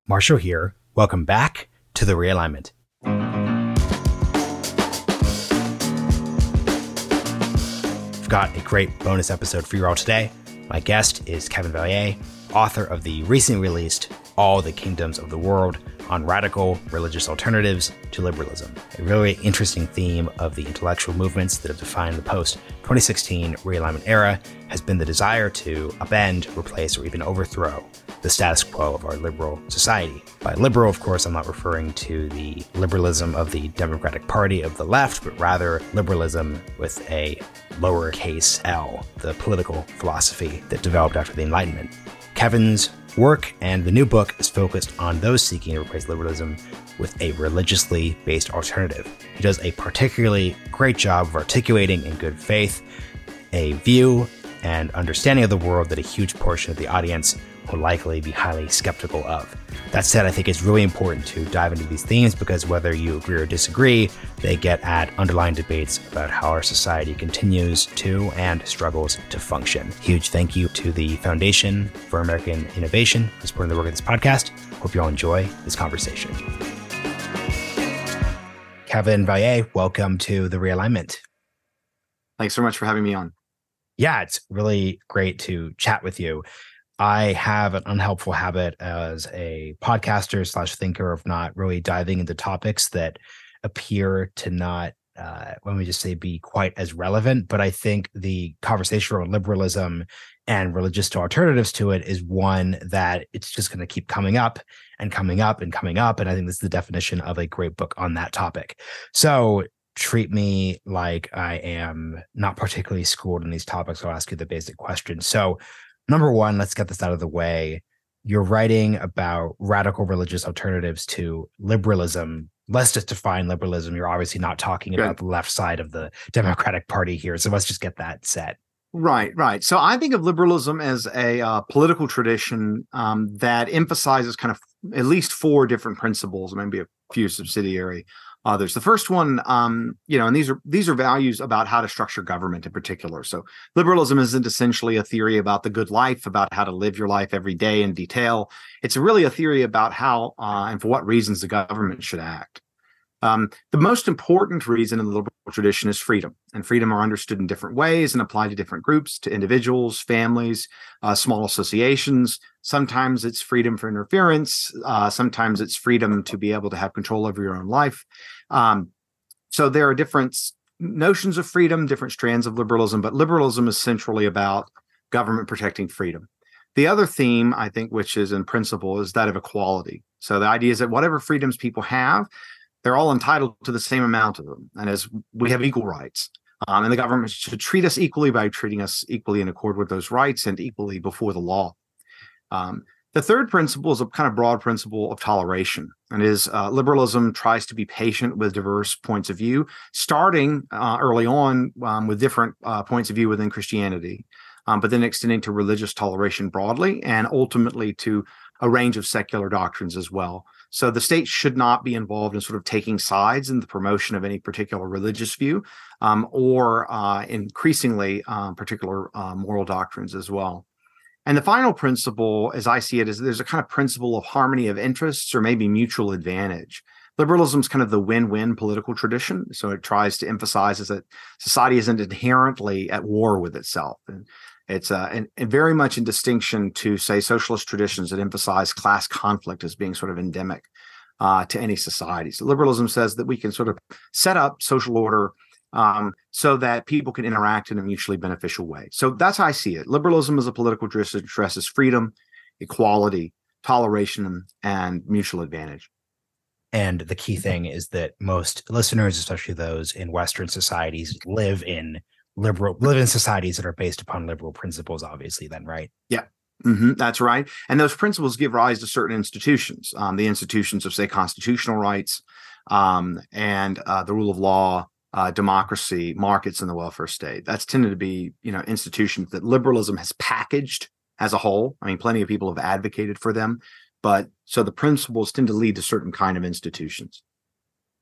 Marshall here. Welcome back to The Realignment. I've got a great bonus episode for you all today. My guest is Kevin Vallier, author of the recently released All the Kingdoms of the World on Radical Religious Alternatives to Liberalism, a really interesting theme of the intellectual movements that have defined the post-2016 realignment era has been the desire to upend, replace, or even overthrow the status quo of our liberal society. By liberal, of course, I'm not referring to the liberalism of the Democratic Party of the left, but rather liberalism with a lowercase l, the political philosophy that developed after the Enlightenment. Kevin's work and the new book is focused on those seeking to replace liberalism with a religiously based alternative. He does a particularly great job of articulating in good faith a view and understanding of the world that a huge portion of the audience will likely be highly skeptical of. That said, I think it's really important to dive into these themes because whether you agree or disagree, they get at underlying debates about how our society continues to and struggles to function. Huge thank you to the Foundation for American Innovation for supporting the work of this podcast. Hope you all enjoy this conversation. Kevin Vallier, welcome to The Realignment. Thanks so much for having me on. Yeah, it's really great to chat with you. I have an unhelpful habit as a podcaster / thinker of not really diving into topics that appear to not, let me just say, be quite as relevant. But I think the conversation around liberalism and religious alternatives to it is one that it's just going to keep coming up and coming up and coming up. And I think this is the definition of a great book on that topic. So treat me like I am not particularly schooled in these topics. I'll ask you the basic questions. So number one, let's get this out of the way. You're writing about radical religious alternatives to liberalism. Let's just define liberalism. You're obviously not talking about the left side of the Democratic Party here. So let's just get that set. Right. So I think of liberalism as a political tradition that emphasizes kind of at least four different principles, maybe a few subsidiary others. The first one, and these are values about how to structure government in particular. So liberalism isn't essentially a theory about the good life, about how to live your life every day in detail. It's really a theory about how and for what reasons the government should act. The most important reason in the liberal tradition is freedom, and freedom are understood in different ways and applied to different groups, to individuals, families, small associations. Sometimes it's freedom for interference. Sometimes it's freedom to be able to have control over your own life. So there are different notions of freedom, different strands of liberalism, but liberalism is centrally about government protecting freedom. The other theme, I think, which is in principle, is that of equality. So the idea is that whatever freedoms people have, they're all entitled to the same amount of them. And as we have equal rights, and the government should treat us equally by treating us equally in accord with those rights and equally before the law. The third principle is a kind of broad principle of toleration, and is liberalism tries to be patient with diverse points of view, starting early on with different points of view within Christianity, but then extending to religious toleration broadly, and ultimately to a range of secular doctrines as well. So the state should not be involved in sort of taking sides in the promotion of any particular religious view, or increasingly particular moral doctrines as well. And the final principle, as I see it, is there's a kind of principle of harmony of interests or maybe mutual advantage. Liberalism is kind of the win-win political tradition. So it tries to emphasize is that society isn't inherently at war with itself. And it's and very much in distinction to, say, socialist traditions that emphasize class conflict as being sort of endemic to any society. So liberalism says that we can sort of set up social order so that people can interact in a mutually beneficial way. So that's how I see it. Liberalism as a political tradition addresses freedom, equality, toleration, and mutual advantage. And the key thing is that most listeners, especially those in Western societies, live in societies that are based upon liberal principles, obviously, then, right? Yeah. That's right. And those principles give rise to certain institutions, the institutions of, say, constitutional rights, and the rule of law, democracy, markets, and the welfare state. That's tended to be, institutions that liberalism has packaged as a whole. I mean, plenty of people have advocated for them, but so the principles tend to lead to certain kind of institutions.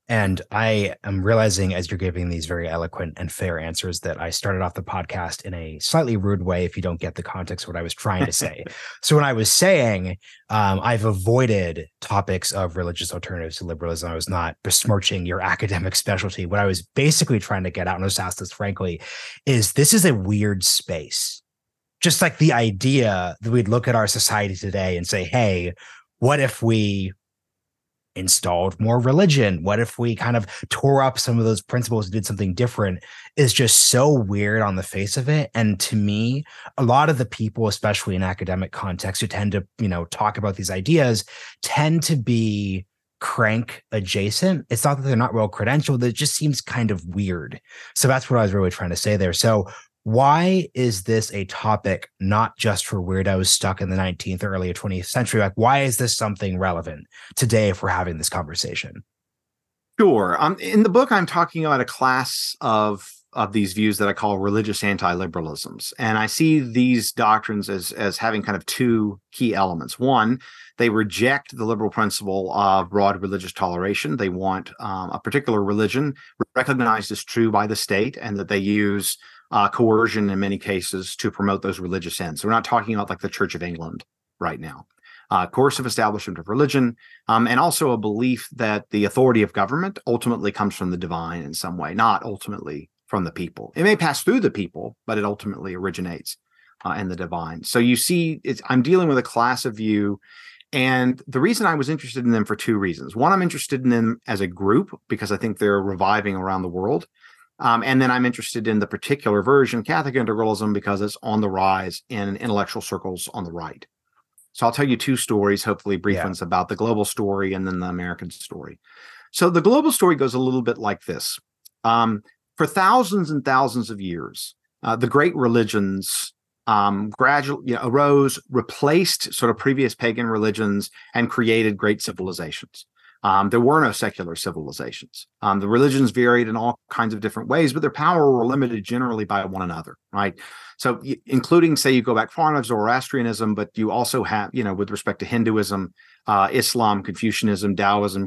And I am realizing as you're giving these very eloquent and fair answers that I started off the podcast in a slightly rude way if you don't get the context of what I was trying to say. So when I was saying I've avoided topics of religious alternatives to liberalism, I was not besmirching your academic specialty. What I was basically trying to get out, and I was asked this frankly, is this is a weird space. Just like the idea that we'd look at our society today and say, hey, what if we installed more religion? What if we kind of tore up some of those principles and did something different? Is just so weird on the face of it. And to me, a lot of the people, especially in academic contexts, who tend to, talk about these ideas tend to be crank adjacent. It's not that they're not well credentialed. It just seems kind of weird. So that's what I was really trying to say there. So why is this a topic not just for weirdos stuck in the 19th or early 20th century? Like, why is this something relevant today if we're having this conversation? Sure. In the book, I'm talking about a class of these views that I call religious anti-liberalisms. And I see these doctrines as having kind of two key elements. One, they reject the liberal principle of broad religious toleration. They want a particular religion recognized as true by the state, and that they use coercion in many cases to promote those religious ends. So we're not talking about like the Church of England right now. Coercive establishment of religion, and also a belief that the authority of government ultimately comes from the divine in some way, not ultimately from the people. It may pass through the people, but it ultimately originates in the divine. So you see, I'm dealing with a class of view. And the reason I was interested in them for two reasons. One, I'm interested in them as a group because I think they're reviving around the world. And then I'm interested in the particular version, Catholic integralism, because it's on the rise in intellectual circles on the right. So I'll tell you two stories, hopefully brief ones, about the global story and then the American story. So the global story goes a little bit like this. For thousands and thousands of years, the great religions gradually arose, replaced sort of previous pagan religions, and created great civilizations. There were no secular civilizations. The religions varied in all kinds of different ways, but their power were limited generally by one another, right? So including, say, you go back far enough, Zoroastrianism, but you also have, with respect to Hinduism, Islam, Confucianism, Taoism,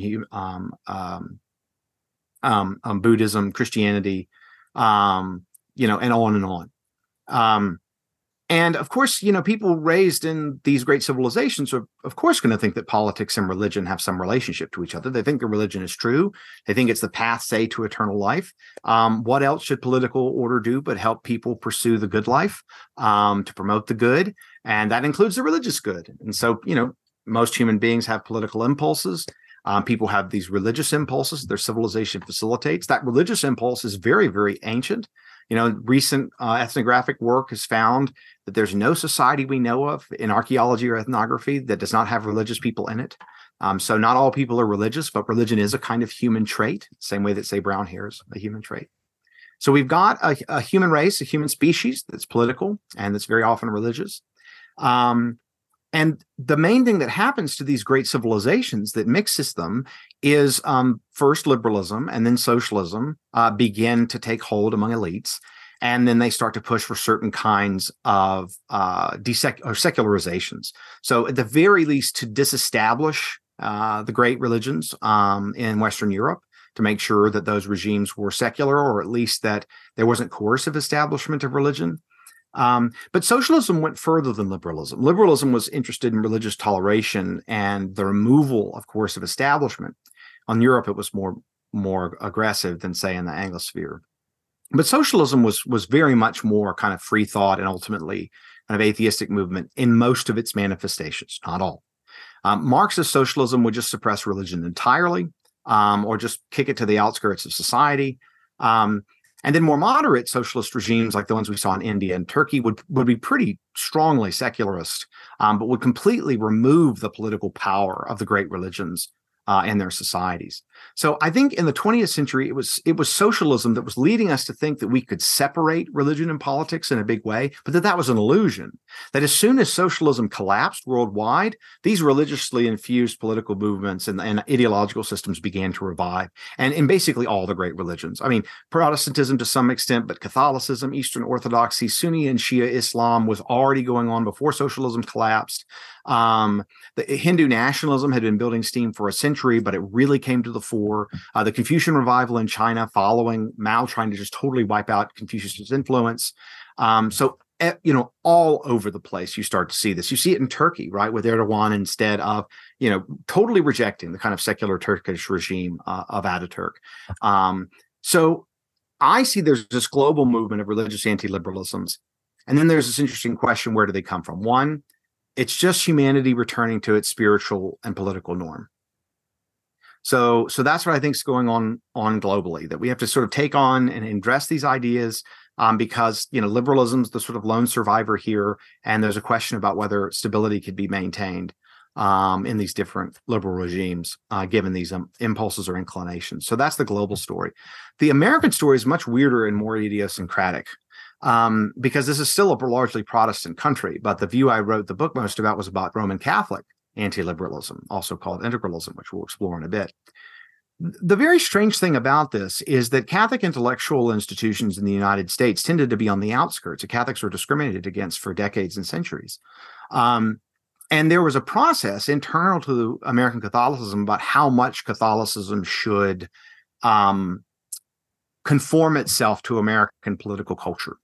Buddhism, Christianity, and on and on. And of course, people raised in these great civilizations are, of course, going to think that politics and religion have some relationship to each other. They think the religion is true. They think it's the path, say, to eternal life. What else should political order do but help people pursue the good life, to promote the good? And that includes the religious good. And so, most human beings have political impulses. People have these religious impulses their civilization facilitates. That religious impulse is very, very ancient. Recent ethnographic work has found that there's no society we know of in archaeology or ethnography that does not have religious people in it. So not all people are religious, but religion is a kind of human trait, same way that, say, brown hair is a human trait. So we've got a human race, a human species that's political and that's very often religious. And the main thing that happens to these great civilizations that mixes them is first liberalism and then socialism begin to take hold among elites. And then they start to push for certain kinds of secularizations. So at the very least, to disestablish the great religions in Western Europe, to make sure that those regimes were secular, or at least that there wasn't coercive establishment of religion. But socialism went further than liberalism. Liberalism was interested in religious toleration and the removal of coercive establishment. On Europe, it was more aggressive than, say, in the Anglosphere. But socialism was very much more kind of free thought and ultimately kind of atheistic movement in most of its manifestations, not all. Marxist socialism would just suppress religion entirely, or just kick it to the outskirts of society. And then more moderate socialist regimes, like the ones we saw in India and Turkey, would be pretty strongly secularist, but would completely remove the political power of the great religions in their societies. So I think in the 20th century, it was socialism that was leading us to think that we could separate religion and politics in a big way, but that was an illusion. That as soon as socialism collapsed worldwide, these religiously infused political movements and ideological systems began to revive, and in basically all the great religions. I mean, Protestantism to some extent, but Catholicism, Eastern Orthodoxy, Sunni and Shia Islam was already going on before socialism collapsed. The Hindu nationalism had been building steam for a century, but it really came to the fore. The Confucian revival in China following Mao trying to just totally wipe out Confucius' influence. All over the place, you start to see this. You see it in Turkey, right, with Erdogan, instead of, totally rejecting the kind of secular Turkish regime of Ataturk. So I see there's this global movement of religious anti-liberalisms. And then there's this interesting question, where do they come from? One, it's just humanity returning to its spiritual and political norm. So that's what I think is going on globally, that we have to sort of take on and address these ideas, because liberalism's the sort of lone survivor here, and there's a question about whether stability could be maintained in these different liberal regimes, given these impulses or inclinations. So that's the global story. The American story is much weirder and more idiosyncratic, because this is still a largely Protestant country, but the view I wrote the book most about was about Roman Catholic anti-liberalism, also called integralism, which we'll explore in a bit. The very strange thing about this is that Catholic intellectual institutions in the United States tended to be on the outskirts. Catholics were discriminated against for decades and centuries. And there was a process internal to American Catholicism about how much Catholicism should conform itself to American political culture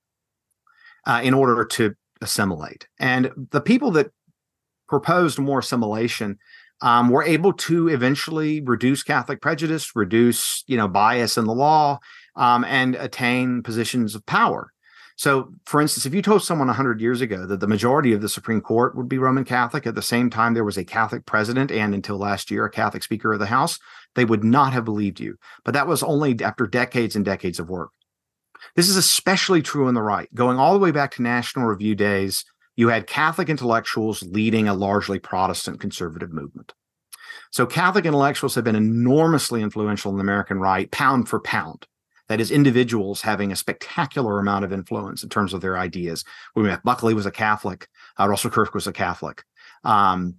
in order to assimilate. And the people that proposed more assimilation were able to eventually reduce Catholic prejudice, reduce bias in the law, and attain positions of power. So, for instance, if you told someone 100 years ago that the majority of the Supreme Court would be Roman Catholic, at the same time there was a Catholic president and, until last year, a Catholic Speaker of the House, they would not have believed you. But that was only after decades and decades of work. This is especially true on the right. Going all the way back to National Review days, you had Catholic intellectuals leading a largely Protestant conservative movement. So Catholic intellectuals have been enormously influential in the American right, pound for pound. That is, individuals having a spectacular amount of influence in terms of their ideas. Buckley was a Catholic. Russell Kirk was a Catholic. And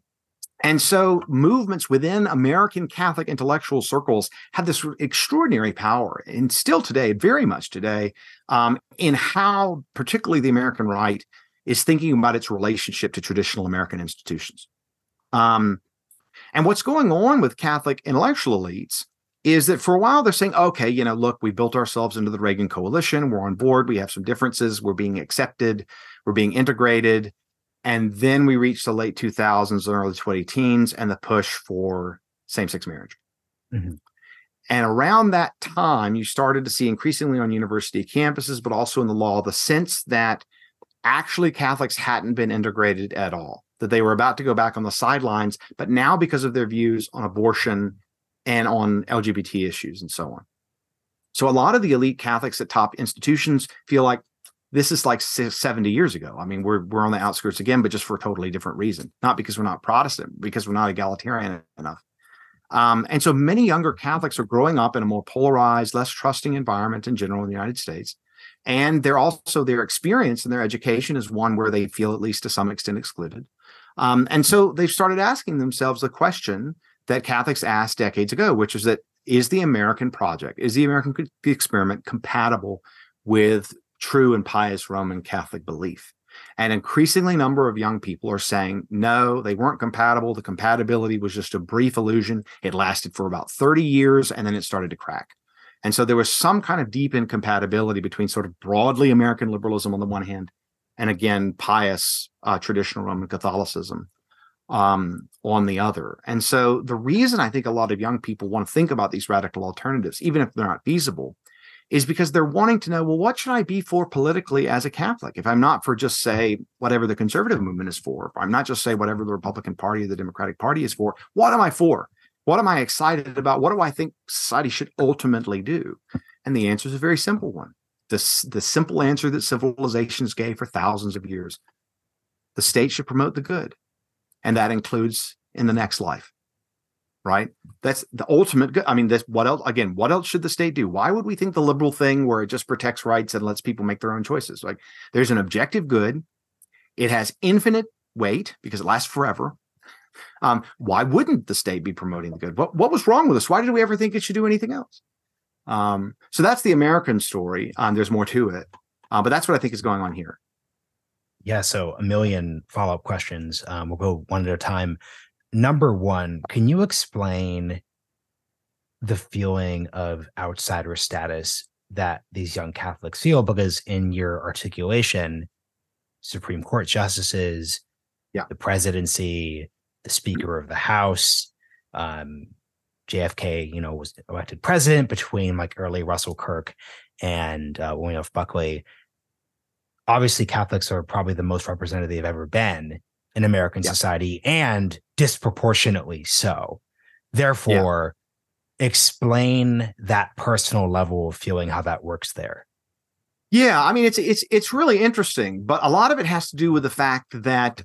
so movements within American Catholic intellectual circles have this extraordinary power, and still today, very much today, in how particularly the American right is thinking about its relationship to traditional American institutions. And what's going on with Catholic intellectual elites is that for a while they're saying, okay, look, we built ourselves into the Reagan coalition. We're on board. We have some differences. We're being accepted. We're being integrated. And then we reach the late 2000s and early 2010s and the push for same-sex marriage. Mm-hmm. And around that time, you started to see increasingly on university campuses, but also in the law, the sense that actually Catholics hadn't been integrated at all, that they were about to go back on the sidelines, but now because of their views on abortion and on LGBT issues and so on. So a lot of the elite Catholics at top institutions feel like this is like 70 years ago. I mean, we're on the outskirts again, but just for a totally different reason. Not because we're not Protestant, because we're not egalitarian enough. And so many younger Catholics are growing up in a more polarized, less trusting environment in general in the United States. And their experience and their education is one where they feel, at least to some extent, excluded. And so they've started asking themselves the question that Catholics asked decades ago, which is that, is the American project, is the American experiment compatible with true and pious Roman Catholic belief? And increasingly number of young people are saying, no, they weren't compatible. The compatibility was just a brief illusion. It lasted for about 30 years, and then it started to crack. And so there was some kind of deep incompatibility between sort of broadly American liberalism on the one hand, and again, pious traditional Roman Catholicism on the other. And so the reason I think a lot of young people want to think about these radical alternatives, even if they're not feasible, is because they're wanting to know, well, what should I be for politically as a Catholic? If I'm not for just, say, whatever the conservative movement is for, if I'm not just, say, whatever the Republican Party or the Democratic Party is for, what am I for? What am I excited about? What do I think society should ultimately do? And the answer is a very simple one. The simple answer that civilizations gave for thousands of years. The state should promote the good. And that includes in the next life, right? That's the ultimate good. I mean, what else should the state do? Why would we think the liberal thing where it just protects rights and lets people make their own choices? Like, there's an objective good. It has infinite weight because it lasts forever. Why wouldn't the state be promoting the good? What was wrong with us? Why did we ever think it should do anything else? So that's the American story. There's more to it, but that's what I think is going on here. Yeah, so a million follow-up questions. We'll go one at a time. Number one, can you explain the feeling of outsider status that these young Catholics feel? Because in your articulation, Supreme Court justices, Yeah. the presidency, the Speaker of the House, um, JFK, was elected president between like early Russell Kirk and William F. Buckley. Obviously, Catholics are probably the most represented they've ever been in American society, and disproportionately so. Therefore, explain that personal level of feeling, how that works there. Yeah, I mean it's really interesting, but a lot of it has to do with the fact that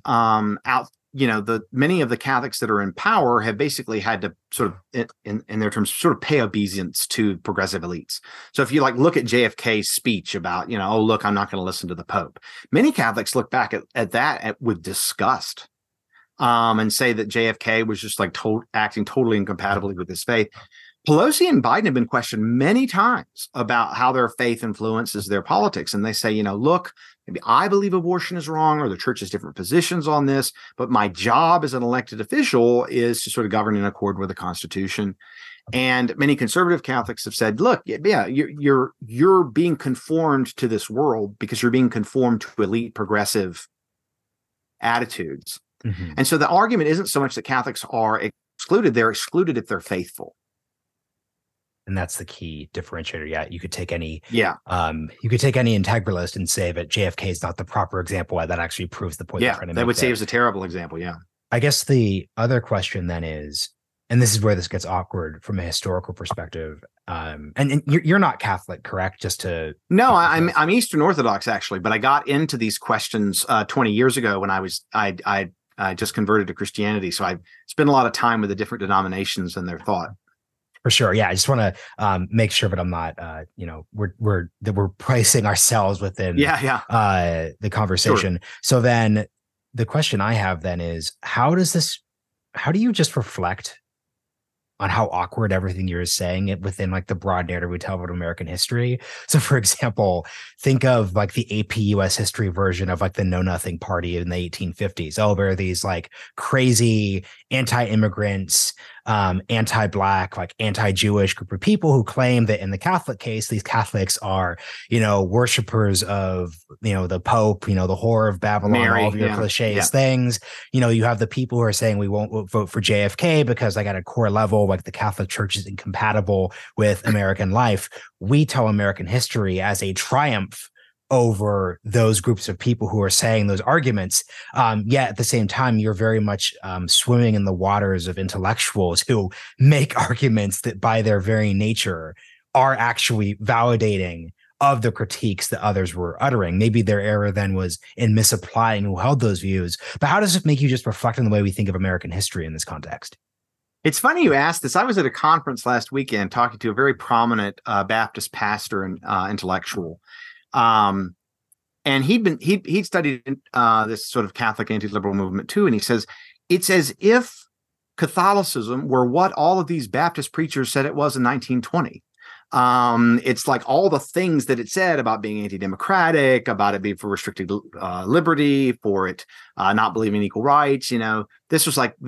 the many of the Catholics that are in power have basically had to sort of in their terms sort of pay obeisance to progressive elites. So if you like look at JFK's speech about, oh look, I'm not going to listen to the Pope. Many Catholics look back at that with disgust. And say that JFK was just like acting totally incompatibly with his faith. Pelosi and Biden have been questioned many times about how their faith influences their politics. And they say, look, maybe I believe abortion is wrong, or the church has different positions on this, but my job as an elected official is to sort of govern in accord with the Constitution. And many conservative Catholics have said, look, yeah, you're being conformed to this world because you're being conformed to elite progressive attitudes. Mm-hmm. And so the argument isn't so much that Catholics are excluded, they're excluded if they're faithful. And that's the key differentiator. Yeah, you could take any integralist and say that JFK is not the proper example. That actually proves the point. Yeah, they would say it was a terrible example. Yeah. I guess the other question then is, and this is where this gets awkward from a historical perspective. And you're not Catholic, correct? No, I'm Eastern Orthodox actually, but I got into these questions 20 years ago when I just converted to Christianity. So I spent a lot of time with the different denominations and their thought. For sure. Yeah. I just want to make sure that I'm not, we're placing ourselves within the conversation. Sure. So then the question I have then is, how do you just reflect on how awkward everything you're saying it within like the broad narrative we tell about American history? So for example, think of like the AP US history version of like the Know Nothing Party in the 1850s. Oh, there are these like crazy anti-immigrants, anti-Black, like anti-Jewish group of people who claim that in the Catholic case, these Catholics are, worshipers of, the Pope, the whore of Babylon, Mary, all of your cliches things. You have the people who are saying we won't vote for JFK because like at a core level, like the Catholic Church is incompatible with American life. We tell American history as a triumph over those groups of people who are saying those arguments. Yet at the same time, you're very much swimming in the waters of intellectuals who make arguments that by their very nature are actually validating of the critiques that others were uttering. Maybe their error then was in misapplying who held those views. But how does it make you just reflect on the way we think of American history in this context? It's funny you asked this. I was at a conference last weekend talking to a very prominent Baptist pastor and intellectual. And he'd studied this sort of Catholic anti-liberal movement too. And he says, it's as if Catholicism were what all of these Baptist preachers said it was in 1920. It's like all the things that it said about being anti-democratic, about it being for restricted liberty, for it not believing in equal rights. This was like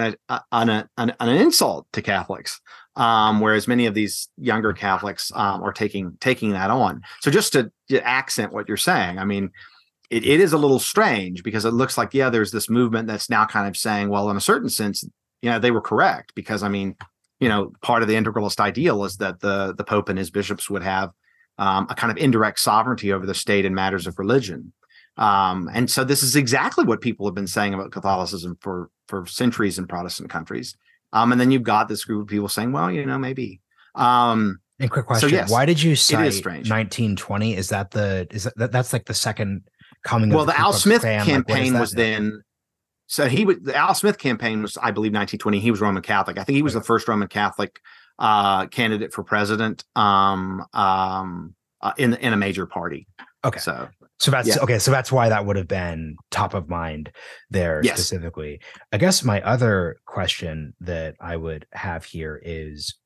an insult to Catholics. Whereas many of these younger Catholics are taking that on. So just to accent what you're saying, I mean, it is a little strange because it looks like, there's this movement that's now kind of saying, well, in a certain sense, they were correct because, I mean, part of the integralist ideal is that the Pope and his bishops would have a kind of indirect sovereignty over the state in matters of religion. And so this is exactly what people have been saying about Catholicism for centuries in Protestant countries. And then you've got this group of people saying, well, maybe. And quick question: so yes, why did you cite 1920? That's like the second coming? Well, the Al Smith campaign was then. So the Al Smith campaign was, I believe, 1920. He was Roman Catholic. I think he was the first Roman Catholic candidate for president in a major party. Okay. So that's okay. So that's why that would have been top of mind there specifically. I guess my other question that I would have here is,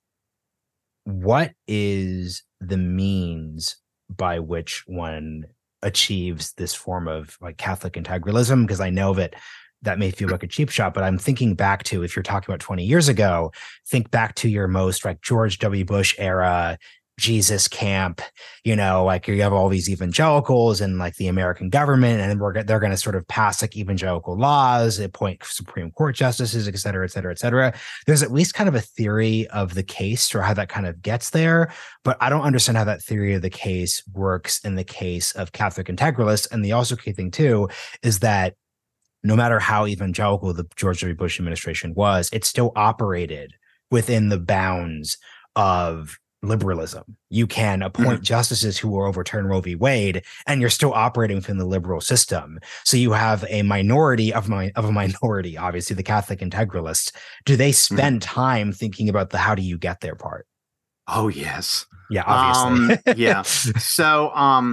what is the means by which one achieves this form of like Catholic integralism? Because I know that may feel like a cheap shot, but I'm thinking back to, if you're talking about 20 years ago, think back to your most like George W. Bush era Jesus camp, like you have all these evangelicals and like the American government, and they're going to sort of pass like evangelical laws, appoint Supreme Court justices, et cetera, et cetera, et cetera. There's at least kind of a theory of the case or how that kind of gets there, but I don't understand how that theory of the case works in the case of Catholic integralists. And the also key thing too is that no matter how evangelical the George W. Bush administration was, it still operated within the bounds of liberalism. You can appoint justices who will overturn Roe v. Wade, and you're still operating within the liberal system. So you have a minority of a minority, obviously the Catholic integralists. Do they spend time thinking about the how do you get there part? Oh, yes. Yeah, obviously. Yeah. So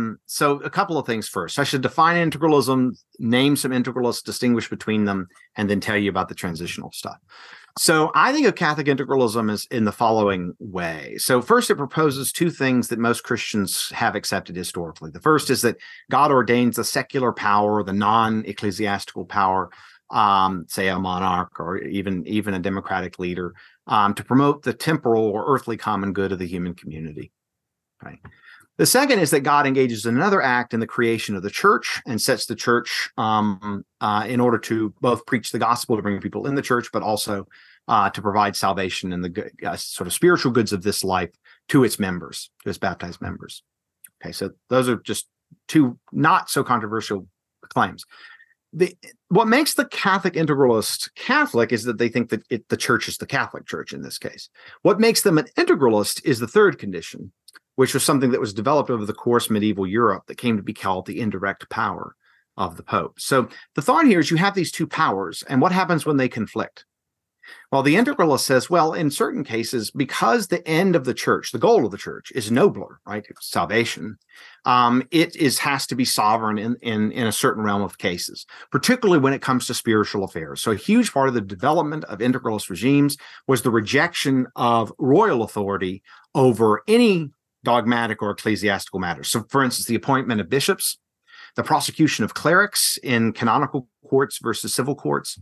a couple of things first. I should define integralism, name some integralists, distinguish between them, and then tell you about the transitional stuff. So I think of Catholic integralism as in the following way. So first, it proposes two things that most Christians have accepted historically. The first is that God ordains the secular power, the non-ecclesiastical power, say a monarch or even a democratic leader, to promote the temporal or earthly common good of the human community. Right. The second is that God engages in another act in the creation of the church and sets the church in order to both preach the gospel to bring people in the church, but also to provide salvation and the sort of spiritual goods of this life to its members, to its baptized members. Okay, so those are just two not so controversial claims. What makes the Catholic integralist Catholic is that they think that the church is the Catholic Church in this case. What makes them an integralist is the third condition, which was something that was developed over the course of medieval Europe that came to be called the indirect power of the Pope. So the thought here is you have these two powers, and what happens when they conflict? Well, the integralist says, well, in certain cases, because the end of the church, the goal of the church is nobler, right? It's salvation. It has to be sovereign in a certain realm of cases, particularly when it comes to spiritual affairs. So a huge part of the development of integralist regimes was the rejection of royal authority over any dogmatic or ecclesiastical matters. So, for instance, the appointment of bishops, the prosecution of clerics in canonical courts versus civil courts.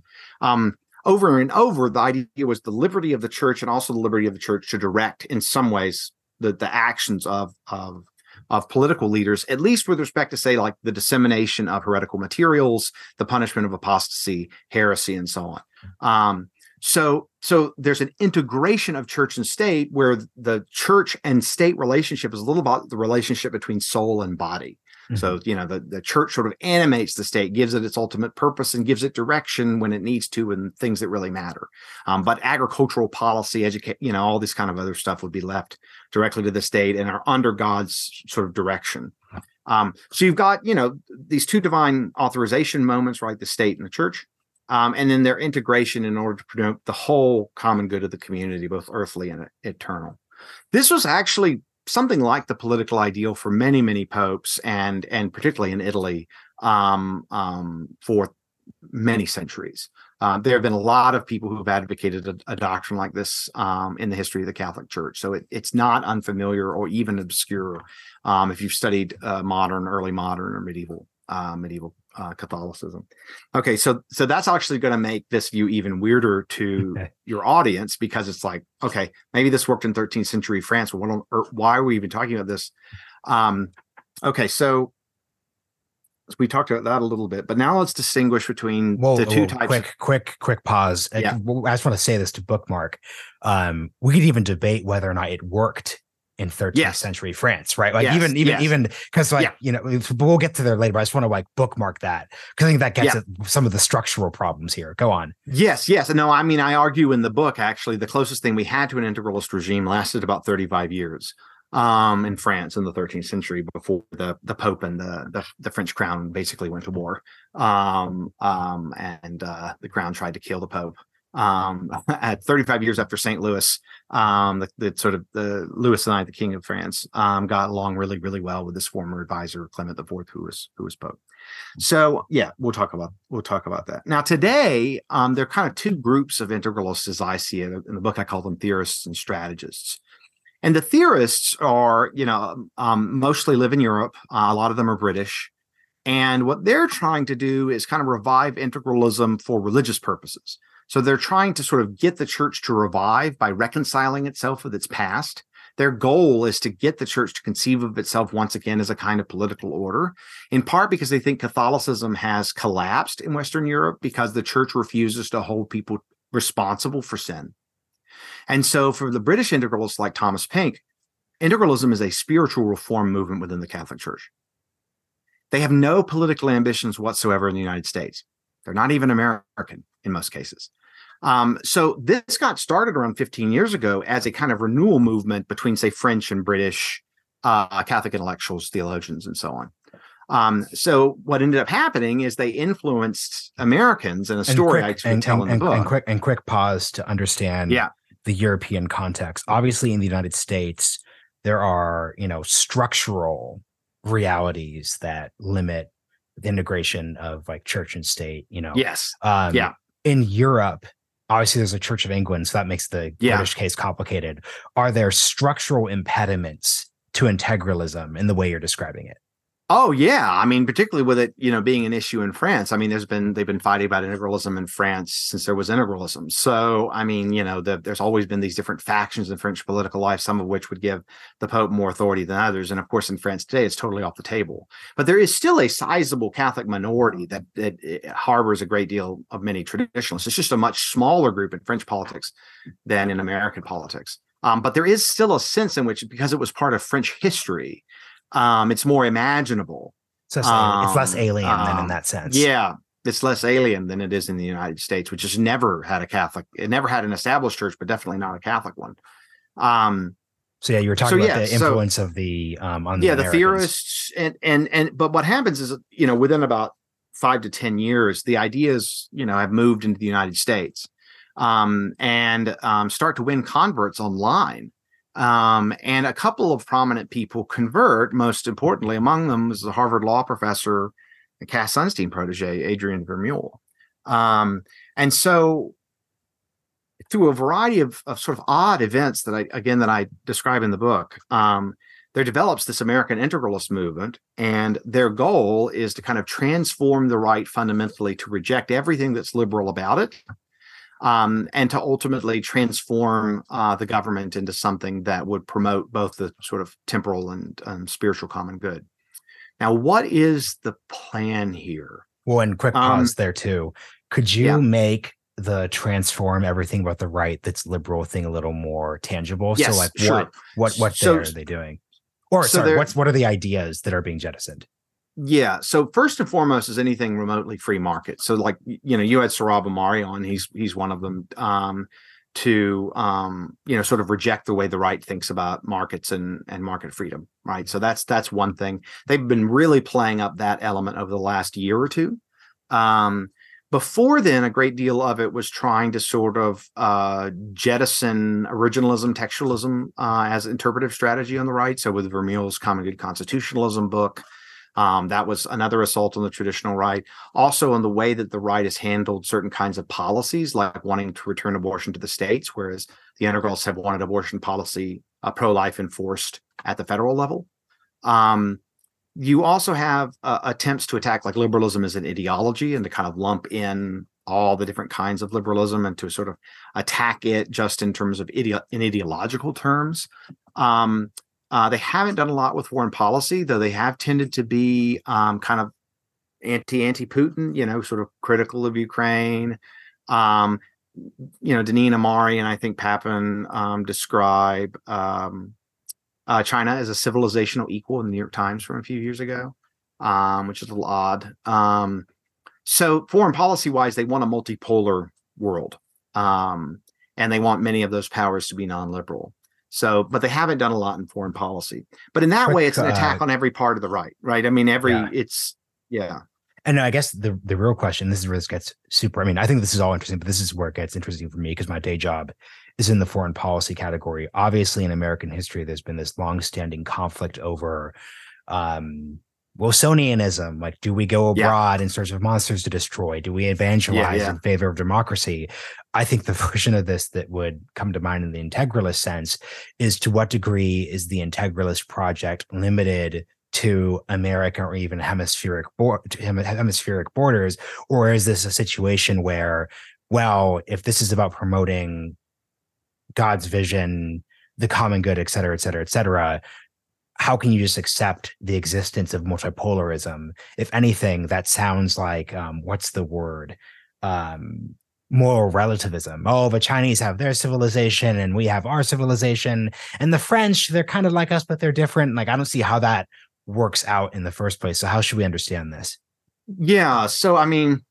Over and over, the idea was the liberty of the church and also the liberty of the church to direct, in some ways, the actions of political leaders, at least with respect to, say, like the dissemination of heretical materials, the punishment of apostasy, heresy, and so on. So there's an integration of church and state where the church and state relationship is a little about the relationship between soul and body. Mm-hmm. So, the church sort of animates the state, gives it its ultimate purpose, and gives it direction when it needs to and things that really matter. But agricultural policy, all this kind of other stuff would be left directly to the state and are under God's sort of direction. So you've got, these two divine authorization moments, right? The state and the church. And then their integration in order to promote the whole common good of the community, both earthly and eternal. This was actually something like the political ideal for many, many popes, and particularly in Italy for many centuries. There have been a lot of people who have advocated a doctrine like this in the history of the Catholic Church. So it's not unfamiliar or even obscure if you've studied early modern or medieval Catholicism. Okay, so that's actually going to make this view even weirder to your audience, because it's like, okay, maybe this worked in 13th century France, but why are we even talking about this? Okay, so we talked about that a little bit, but now let's distinguish between the two types. Quick pause. Yeah. I just want to say this to Bookmark. We could even debate whether or not it worked in 13th century France, right? Like even because we'll get to there later, but I just want to bookmark that because I think that gets at some of the structural problems here. Go on. Yes. No, I mean, I argue in the book, actually, the closest thing we had to an integralist regime lasted about 35 years in France in the 13th century before the Pope and the French crown basically went to war. And the crown tried to kill the Pope. At 35 years after St. Louis, the Louis IX, the King of France, got along really, really well with his former advisor Clement IV, who was Pope. So we'll talk about that. Now today, there are kind of two groups of integralists as I see it. In the book, I call them theorists and strategists. And the theorists are, mostly live in Europe. A lot of them are British. And what they're trying to do is kind of revive integralism for religious purposes. So they're trying to sort of get the church to revive by reconciling itself with its past. Their goal is to get the church to conceive of itself once again as a kind of political order, in part because they think Catholicism has collapsed in Western Europe because the church refuses to hold people responsible for sin. And so for the British integralists like Thomas Pink, integralism is a spiritual reform movement within the Catholic Church. They have no political ambitions whatsoever in the United States. They're not even American in most cases. So this got started around 15 years ago as a kind of renewal movement between, say, French and British Catholic intellectuals, theologians, and so on. So what ended up happening is they influenced Americans in a story I tell in the book. Quick pause to understand the European context. Obviously, in the United States, there are, structural realities that limit the integration of like church and state, Yes. In Europe, obviously there's a Church of England, so that makes the British case complicated. Are there structural impediments to integralism in the way you're describing it? Oh, yeah. I mean, particularly with it, being an issue in France. I mean, they've been fighting about integralism in France since there was integralism. So, I mean, there's always been these different factions in French political life, some of which would give the Pope more authority than others. And of course, in France today, it's totally off the table. But there is still a sizable Catholic minority that harbors a great deal of many traditionalists. It's just a much smaller group in French politics than in American politics. But there is still a sense in which, because it was part of French history, it's more imaginable. So it's less alien than in that sense. Yeah, it's less alien than it is in the United States, which has never had it never had an established church, but definitely not a Catholic one. So you were talking about the influence of the on the the theorists but what happens is within about 5 to 10 years, the ideas have moved into the United States and start to win converts online. And a couple of prominent people convert. Most importantly, among them is the Harvard law professor, Cass Sunstein protege, Adrian Vermeule. And so through a variety of sort of odd events that I describe in the book, there develops this American integralist movement, and their goal is to kind of transform the right fundamentally, to reject everything that's liberal about it. And to ultimately transform the government into something that would promote both the sort of temporal and spiritual common good. Now, what is the plan here? Well, and quick pause there too. Could you make the transform everything about the right that's liberal thing a little more tangible? Yes, so like sure. what are they doing? Or what are the ideas that are being jettisoned? Yeah. So first and foremost is anything remotely free market. So like, you had Sohrab Ahmari on, he's one of them, to sort of reject the way the right thinks about markets and market freedom. Right. So that's one thing. They've been really playing up that element over the last year or two. Before then, a great deal of it was trying to sort of jettison originalism, textualism as interpretive strategy on the right. So with Vermeule's Common Good Constitutionalism book, that was another assault on the traditional right. Also on the way that the right has handled certain kinds of policies, like wanting to return abortion to the states, whereas the integralists have wanted abortion policy, pro-life enforced at the federal level. You also have attempts to attack like liberalism as an ideology and to kind of lump in all the different kinds of liberalism and to sort of attack it just in terms of in ideological terms. They haven't done a lot with foreign policy, though they have tended to be kind of anti-Putin, sort of critical of Ukraine. Deneen Amari and I think Papin describe China as a civilizational equal in the New York Times from a few years ago, which is a little odd. So foreign policy-wise, they want a multipolar world, and they want many of those powers to be non-liberal. So, but they haven't done a lot in foreign policy. But in that way, it's an attack on every part of the right, right? I mean, And I guess the real question, this is where this gets super, I think this is all interesting, but this is where it gets interesting for me because my day job is in the foreign policy category. Obviously, in American history, there's been this longstanding conflict over Wilsonianism. Like, do we go abroad in search of monsters to destroy? Do we evangelize in favor of democracy? I think the version of this that would come to mind in the integralist sense is, to what degree is the integralist project limited to American or even hemispheric borders? Or is this a situation where, well, if this is about promoting God's vision, the common good, et cetera, et cetera, et cetera, how can you just accept the existence of multipolarism? If anything, that sounds like, what's the word? Moral relativism. Oh, the Chinese have their civilization and we have our civilization. And the French, they're kind of like us, but they're different. Like, I don't see how that works out in the first place. So how should we understand this? Yeah. So, I mean,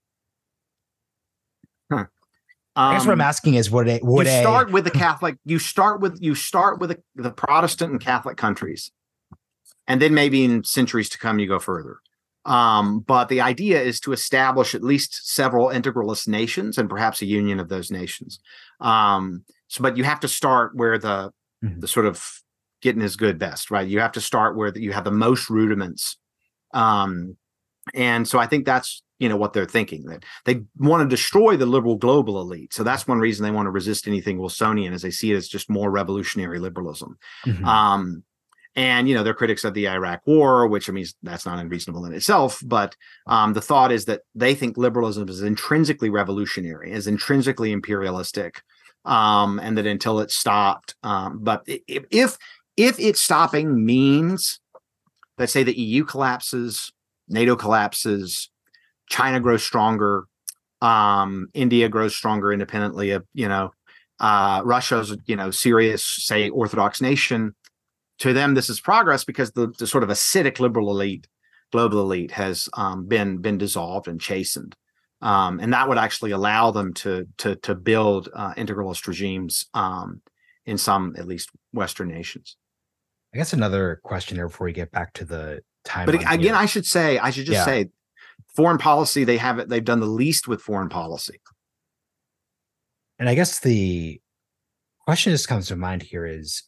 I guess what I'm asking is, you start with the Catholic, you start with the Protestant and Catholic countries, and then maybe in centuries to come, you go further. But the idea is to establish at least several integralist nations and perhaps a union of those nations. But you have to start where the sort of getting is good best, right? You have to start where you have the most rudiments. And so I think that's, what they're thinking, that they want to destroy the liberal global elite. So that's one reason they want to resist anything Wilsonian, as they see it as just more revolutionary liberalism. And, they're critics of the Iraq War, which, I mean, that's not unreasonable in itself. But the thought is that they think liberalism is intrinsically revolutionary, is intrinsically imperialistic, and that until it's stopped. But if it's stopping means, let's say the EU collapses, NATO collapses, China grows stronger, India grows stronger independently of, Russia's, serious, say, Orthodox nation. To them, this is progress because the sort of acidic liberal elite, global elite, has been dissolved and chastened, and that would actually allow them to build integralist regimes in some, at least, Western nations. I guess another question here before we get back to the time. But again, I should just say, foreign policy, they've done the least with foreign policy. And I guess the question that comes to mind here is,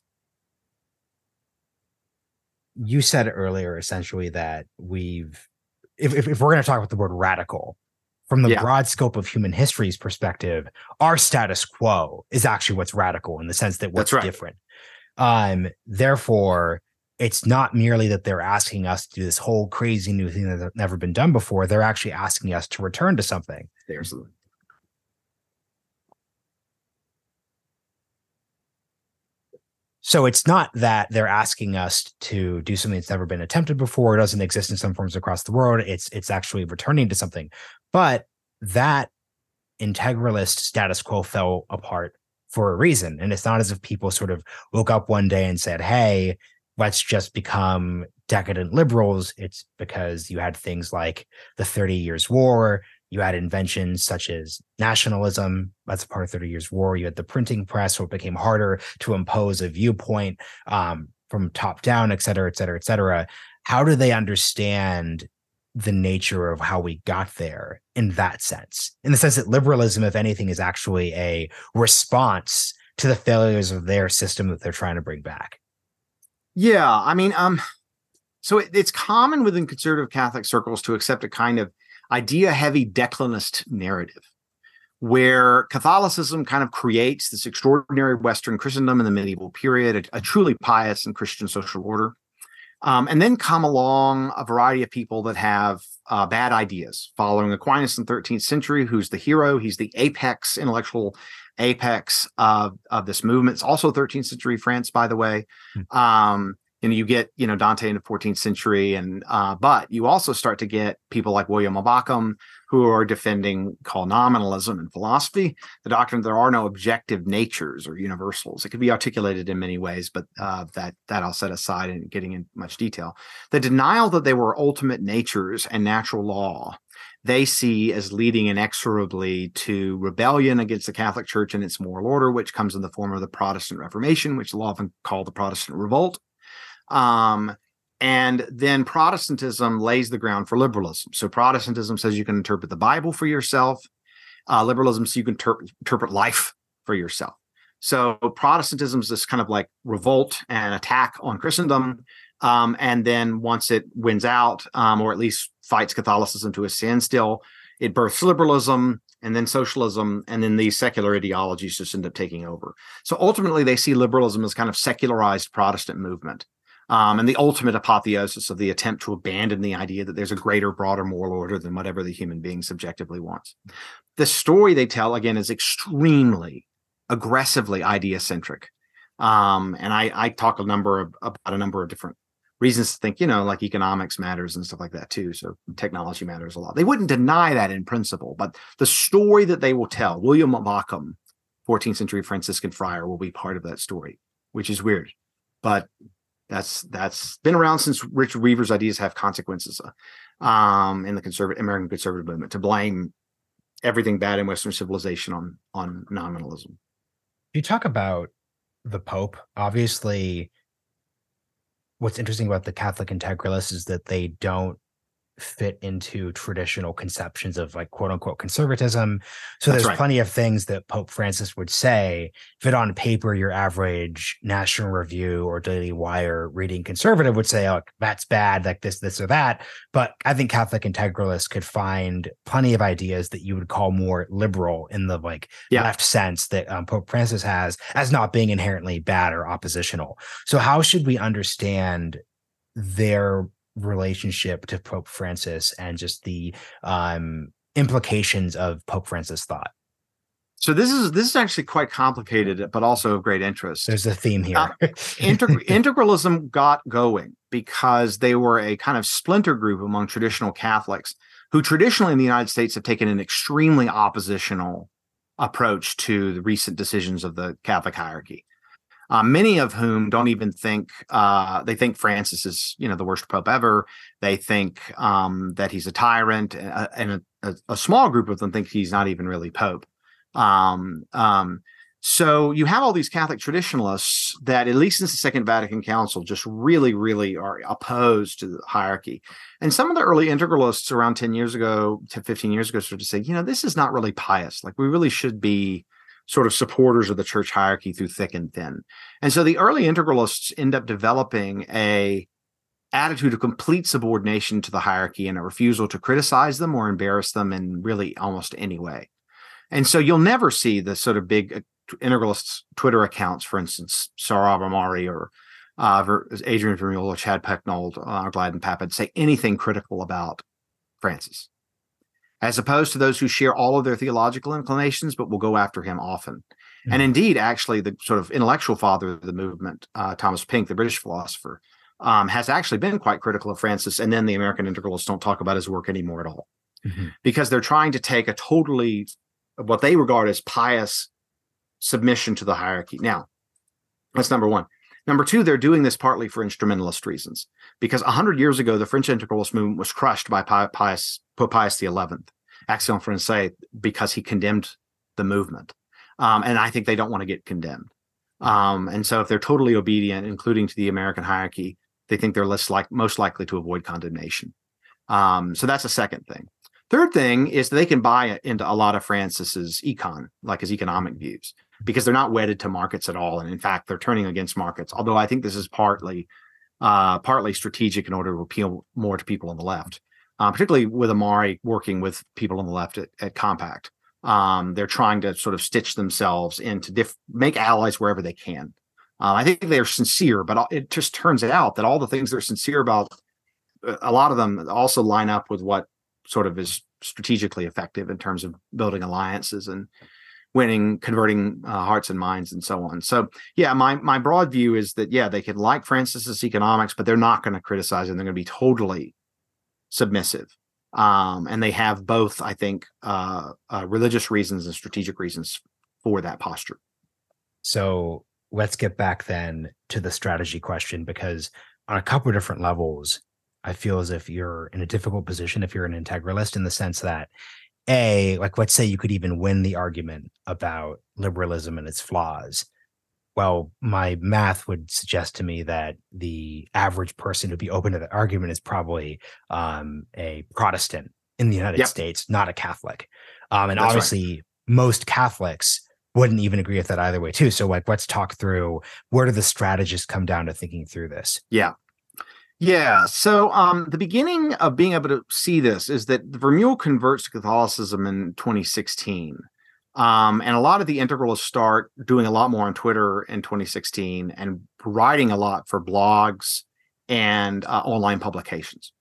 you said earlier, essentially, that if we're going to talk about the word radical, from the broad scope of human history's perspective, our status quo is actually what's radical in the sense that what's different. Therefore, it's not merely that they're asking us to do this whole crazy new thing that's never been done before. They're actually asking us to return to something. Absolutely. So it's not that they're asking us to do something that's never been attempted before. It doesn't exist in some forms across the world. It's actually returning to something. But that integralist status quo fell apart for a reason. And it's not as if people sort of woke up one day and said, hey, let's just become decadent liberals. It's because you had things like the 30 Years' War. You had inventions such as nationalism. That's a part of 30 Years' War. You had the printing press, so it became harder to impose a viewpoint from top down, et cetera, et cetera, et cetera. How do they understand the nature of how we got there in that sense? In the sense that liberalism, if anything, is actually a response to the failures of their system that they're trying to bring back. Yeah, I mean, so it's common within conservative Catholic circles to accept a kind of idea-heavy declinist narrative, where Catholicism kind of creates this extraordinary Western Christendom in the medieval period, a truly pious and Christian social order, and then come along a variety of people that have bad ideas, following Aquinas in the 13th century, who's the hero. He's the intellectual apex of this movement. It's also 13th century France, by the way. You get, Dante in the 14th century, but you also start to get people like William of Ockham, who are defending called nominalism in philosophy, the doctrine that there are no objective natures or universals. It could be articulated in many ways, but that I'll set aside and getting into much detail. The denial that they were ultimate natures and natural law, they see as leading inexorably to rebellion against the Catholic Church and its moral order, which comes in the form of the Protestant Reformation, which they'll often call the Protestant Revolt. And then Protestantism lays the ground for liberalism. So Protestantism says you can interpret the Bible for yourself. Liberalism says you can interpret life for yourself. So Protestantism is this kind of like revolt and attack on Christendom. And then once it wins out, or at least fights Catholicism to a standstill, it births liberalism and then socialism, and then these secular ideologies just end up taking over. So ultimately, they see liberalism as kind of secularized Protestant movement. and the ultimate apotheosis of the attempt to abandon the idea that there's a greater, broader moral order than whatever the human being subjectively wants. The story they tell, again, is extremely aggressively idea-centric. And I talk about a number of different reasons to think, like economics matters and stuff like that too. So technology matters a lot. They wouldn't deny that in principle, but the story that they will tell, William of Ockham, 14th century Franciscan friar, will be part of that story, which is weird. But that's been around since Richard Weaver's ideas have consequences in the American conservative movement, to blame everything bad in Western civilization on nominalism. You talk about the Pope. Obviously, what's interesting about the Catholic integralists is that they don't fit into traditional conceptions of like quote unquote conservatism. So there's plenty of things that Pope Francis would say that on paper your average National Review or Daily Wire reading conservative would say, oh, that's bad, like this or that. But I think Catholic integralists could find plenty of ideas that you would call more liberal in the left sense that Pope Francis has, as not being inherently bad or oppositional. So how should we understand their relationship to Pope Francis and just the implications of Pope Francis thought? So this is actually quite complicated, but also of great interest. There's a theme here. Integralism got going because they were a kind of splinter group among traditional Catholics who traditionally in the United States have taken an extremely oppositional approach to the recent decisions of the Catholic hierarchy. Many of whom don't even think they think Francis is, the worst pope ever. They think that he's a tyrant, and a small group of them think he's not even really pope. So you have all these Catholic traditionalists that, at least since the Second Vatican Council, just really, really are opposed to the hierarchy. And some of the early integralists around 10 years ago to 15 years ago started to say, this is not really pious. Like, we really should be sort of supporters of the church hierarchy through thick and thin. And so the early integralists end up developing a attitude of complete subordination to the hierarchy and a refusal to criticize them or embarrass them in really almost any way. And so you'll never see the sort of big integralists Twitter accounts, for instance, Sohrab Ahmari or Adrian Vermeule or Chad Pecknold or Gladden Papad say anything critical about Francis, as opposed to those who share all of their theological inclinations, but will go after him often. Mm-hmm. And indeed, actually, the sort of intellectual father of the movement, Thomas Pink, the British philosopher, has actually been quite critical of Francis. And then the American integralists don't talk about his work anymore at all, because they're trying to take a totally, what they regard as pious submission to the hierarchy. Now, that's number one. Number two, they're doing this partly for instrumentalist reasons, because 100 years ago, the French integralist movement was crushed by Pope Pius XI, Action Française, because he condemned the movement. And I think they don't want to get condemned. And so if they're totally obedient, including to the American hierarchy, they think they're most likely to avoid condemnation. So that's a second thing. Third thing is they can buy into a lot of Francis's his economic views, because they're not wedded to markets at all. And in fact, they're turning against markets. Although I think this is partly strategic in order to appeal more to people on the left, particularly with Ahmari working with people on the left at Compact. They're trying to sort of stitch themselves into make allies wherever they can. I think they're sincere, but it just turns out that all the things they're sincere about, a lot of them also line up with what sort of is strategically effective in terms of building alliances and converting hearts and minds and so on. So yeah, my broad view is that, they could like Francis's economics, but they're not going to criticize it. They're going to be totally submissive. And they have both, I think, religious reasons and strategic reasons for that posture. So let's get back then to the strategy question, because on a couple of different levels, I feel as if you're in a difficult position if you're an integralist, in the sense that, let's say you could even win the argument about liberalism and its flaws. Well, my math would suggest to me that the average person who'd be open to the argument is probably a Protestant in the United States, not a Catholic. And that's obviously most Catholics wouldn't even agree with that either way too. So let's talk through, where do the strategists come down to thinking through this? Yeah. So the beginning of being able to see this is that Vermeule converts to Catholicism in 2016. And a lot of the integralists start doing a lot more on Twitter in 2016 and writing a lot for blogs and online publications.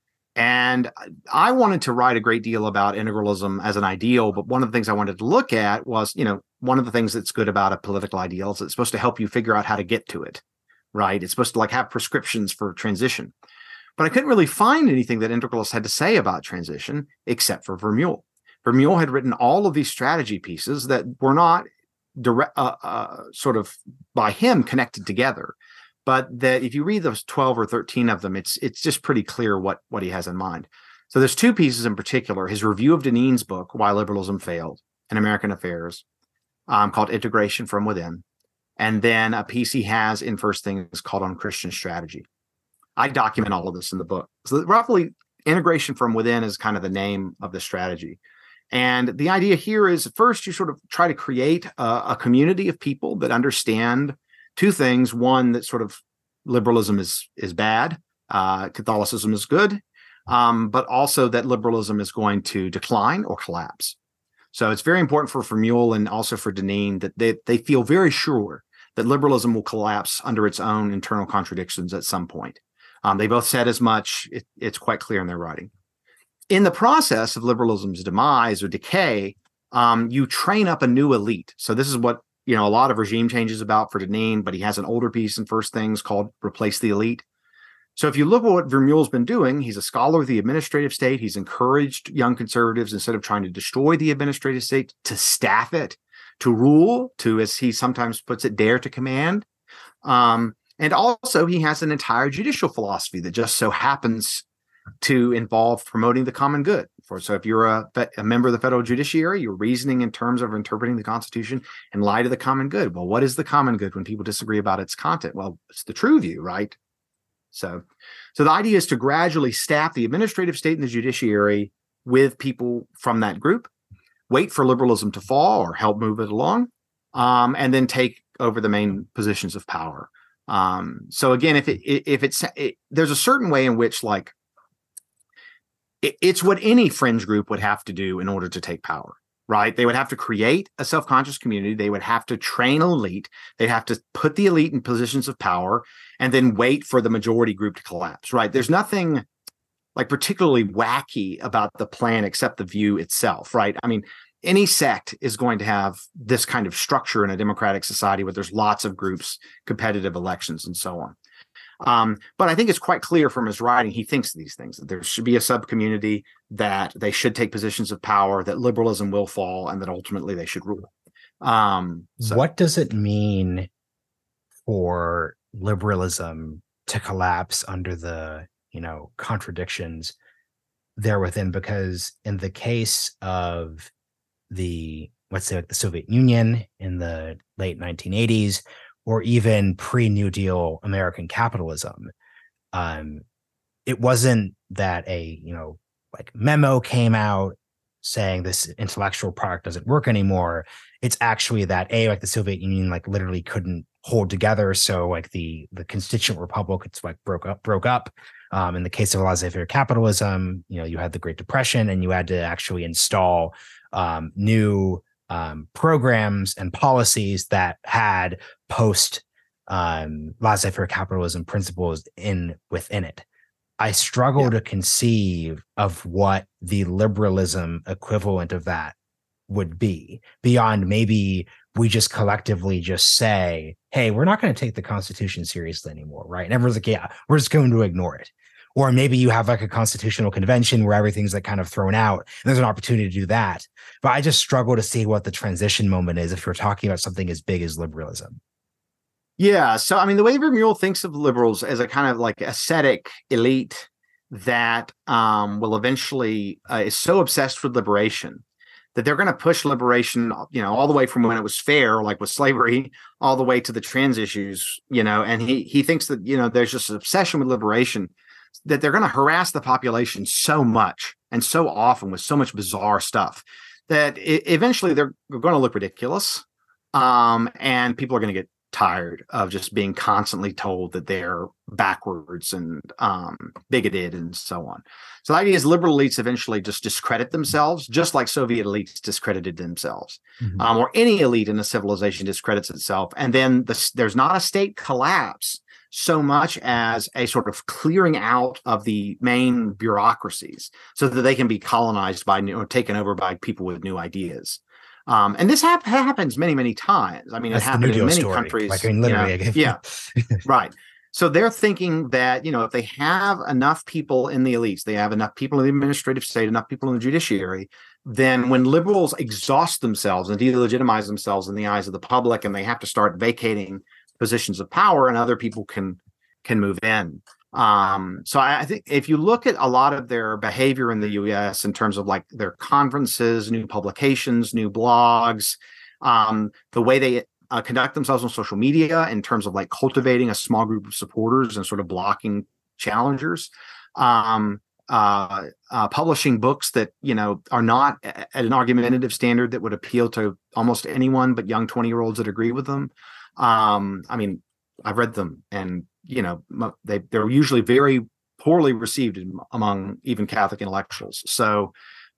And I wanted to write a great deal about integralism as an ideal, but one of the things I wanted to look at was, one of the things that's good about a political ideal is it's supposed to help you figure out how to get to it, right? It's supposed to have prescriptions for transition. But I couldn't really find anything that integralists had to say about transition except for Vermeulen. Vermeulen had written all of these strategy pieces that were not direct, sort of by him connected together. But that if you read those 12 or 13 of them, it's just pretty clear what he has in mind. So there's two pieces in particular: his review of Deneen's book, Why Liberalism Failed in American Affairs, called Integration from Within, and then a piece he has in First Things called On Christian Strategy. I document all of this in the book. So roughly, Integration from Within is kind of the name of the strategy. And the idea here is, first, you sort of try to create a community of people that understand two things: one, that sort of liberalism is bad, Catholicism is good, but also that liberalism is going to decline or collapse. So it's very important for Vermeulen and also for Deneen that they feel very sure that liberalism will collapse under its own internal contradictions at some point. They both said as much. It's quite clear in their writing. In the process of liberalism's demise or decay, you train up a new elite. So this is what a lot of regime changes about for Deneen, but he has an older piece in First Things called Replace the Elite. So if you look at what Vermeulen's been doing, he's a scholar of the administrative state. He's encouraged young conservatives, instead of trying to destroy the administrative state, to staff it, to rule, to, as he sometimes puts it, dare to command. And also he has an entire judicial philosophy that just so happens to involve promoting the common good. So if you're a member of the federal judiciary, you're reasoning in terms of interpreting the Constitution in light of the common good. Well, what is the common good when people disagree about its content? Well, it's the true view, right? So the idea is to gradually staff the administrative state and the judiciary with people from that group, wait for liberalism to fall or help move it along, and then take over the main positions of power. So again, there's a certain way in which, it's what any fringe group would have to do in order to take power, right? They would have to create a self-conscious community. They would have to train an elite. They'd have to put the elite in positions of power and then wait for the majority group to collapse, right? There's nothing particularly wacky about the plan except the view itself, right? I mean, any sect is going to have this kind of structure in a democratic society where there's lots of groups, competitive elections, and so on. But I think it's quite clear from his writing, he thinks these things, that there should be a sub-community, that they should take positions of power, that liberalism will fall, and that ultimately they should rule. What does it mean for liberalism to collapse under the, contradictions there within? Because in the case of the, let's say, the Soviet Union in the late 1980s, or even pre-New Deal American capitalism, it wasn't that a memo came out saying this intellectual product doesn't work anymore. It's actually that the Soviet Union literally couldn't hold together, so the constituent republics broke up. In the case of laissez-faire capitalism, you had the Great Depression, and you had to actually install new programs and policies that had post laissez-faire capitalism principles within it. I struggle to conceive of what the liberalism equivalent of that would be, beyond maybe we just collectively just say, hey, we're not going to take the Constitution seriously anymore, right? And everyone's like, yeah, we're just going to ignore it. Or maybe you have a constitutional convention where everything's kind of thrown out, and there's an opportunity to do that. But I just struggle to see what the transition moment is if we're talking about something as big as liberalism. Yeah. So, I mean, the way Vermeulen thinks of liberals as a kind of ascetic elite that will eventually is so obsessed with liberation that they're going to push liberation, all the way from when it was fair, with slavery, all the way to the trans issues, and he thinks that, there's just an obsession with liberation, that they're going to harass the population so much and so often with so much bizarre stuff that eventually they're going to look ridiculous. And people are going to get tired of just being constantly told that they're backwards and bigoted and so on. So the idea is liberal elites eventually just discredit themselves, just like Soviet elites discredited themselves, or any elite in a civilization discredits itself. And then there's not a state collapse so much as a sort of clearing out of the main bureaucracies so that they can be colonized by new, or taken over by people with new ideas. And this happens many, many times. I mean, That's it happened in many story. countries. Like, I mean, literally, yeah, right. So they're thinking that, if they have enough people in the elites, they have enough people in the administrative state, enough people in the judiciary, then when liberals exhaust themselves and delegitimize themselves in the eyes of the public, and they have to start vacating positions of power, and other people can move in. So I think if you look at a lot of their behavior in the US in terms of like their conferences, new publications, new blogs, the way they conduct themselves on social media in terms of like cultivating a small group of supporters and sort of blocking challengers, publishing books that are not at an argumentative standard that would appeal to almost anyone but young 20-year-olds that agree with them. I mean, I've read them, and they're usually very poorly received among even Catholic intellectuals. So